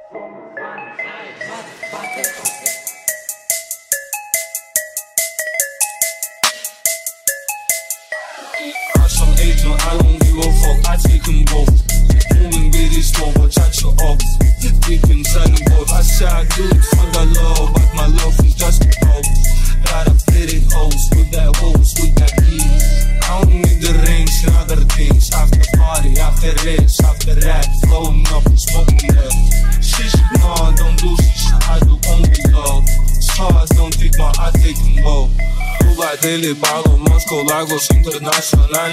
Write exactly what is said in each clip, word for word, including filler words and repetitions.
Some agent, I don't give a fuck, I take them both. Moving really slow, but touch your off. We can tell them both. I say I do it for the love, but my love is just a hope. Gotta fit it hoes with that hose, with that beat. I don't need the rings and other things. After party, after race, after rap, flowing up and smoking up. Shit, no, don't do shit, I do only love. Stars don't take my, I take them both. Dubai, Delhi, Bangkok, Moscow, Lagos, international.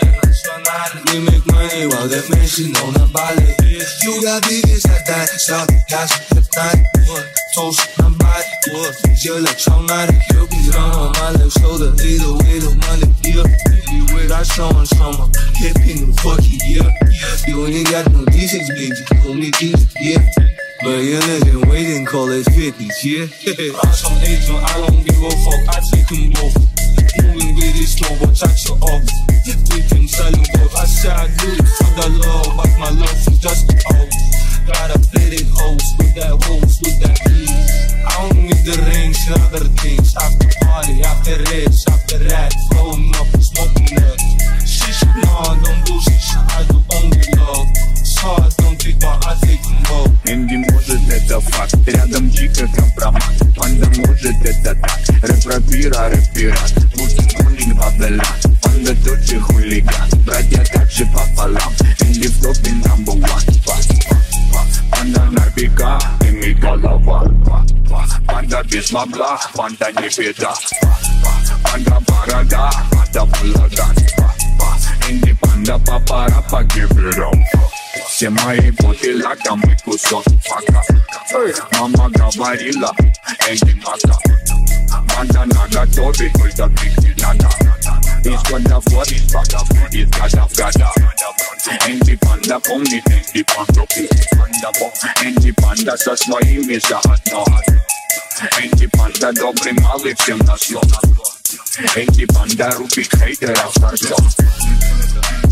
We make money while they mention on the Bali. You got biggest at that, stop, gas, hip night. Toast, my body, feel like traumatic. You be down on my left shoulder, either way, the money, yeah. You with our summer, summer, hipping the fucking year. You ain't got no decent, baby, only decent, yeah. But you're living, waiting, call it fifties, yeah. I'm some agent, I don't give a fuck, I take them both. Moving really slow, but touch your off. We can sell them both. I say I do it for the love, but my love is just a house. Gotta fit it hoes with that hose, with that beat. I don't need the rings and other things. After party, after race, after rap, flowing up and smoking up. Shit, no, don't do shit, I do only love. Stars don't take my, I take them both. Энди может это факт, рядом дико компромат. Панда может это так, рэп-рапира, рэп-пират. Будет мулинг бабела, панда тот же хулиган. Братья также пополам, Энди в топе number one. Панда нарбика, ими голова. Панда без бабла, панда не беда. Панда борода, панда молода. Энди панда папара, give it up. Все мои боты лаком и кусок фака. Мама говорила, Энди мака. Банда наготове, только пить не надо. Из года в год, из года в год, из года в года. Энди панда помнит, Энди панда Энди панда со своими заодно. Энди панда добрый малый, всем на зло. Энди панда рубит хейтеров со зло.